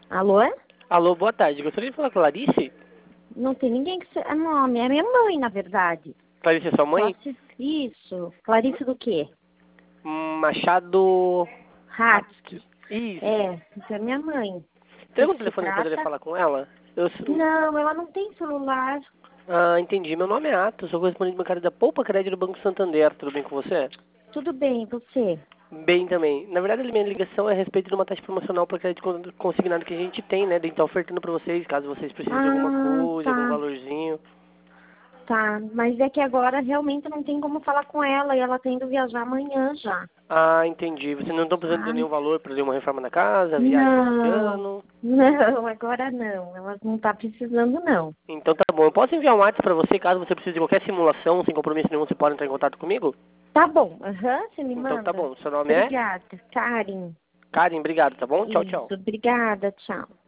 Alô? Alô, boa tarde. Gostaria de falar com a Clarice? Não tem ninguém que seja nome. É minha mãe, na verdade. Clarice é sua mãe? Isso. Clarice do quê? Machado... Hatke. Isso. Isso é minha mãe. Tem O algum que se telefone que eu poderia trata? falar com ela? Não, ela não tem celular. Ah, entendi. Meu nome é Atos, sou correspondente bancário da Poupa Crédito do Banco Santander. Tudo bem com você? Tudo bem, você? Bem também. Na verdade, a minha ligação é a respeito de uma taxa promocional para crédito consignado que a gente tem, né? De estar ofertando para vocês, caso vocês precisem de alguma Ah, coisa, algum tá. valorzinho. Tá. Mas é que agora realmente não tem como falar com ela e ela tá indo viajar amanhã já. Ah, entendi. Vocês não estão precisando de Tá? nenhum valor para uma reforma na casa, viagem esse Não. ano? Não, agora não. Ela não tá precisando, não. Então tá bom. Eu posso enviar um WhatsApp para você, caso você precise de qualquer simulação, sem compromisso nenhum, você pode entrar em contato comigo? Tá bom. Aham, você me Então tá manda. bom. Seu nome é? Obrigada. Karen. Karen, obrigado, tá bom? Tchau, tchau. Isso, obrigada, tchau.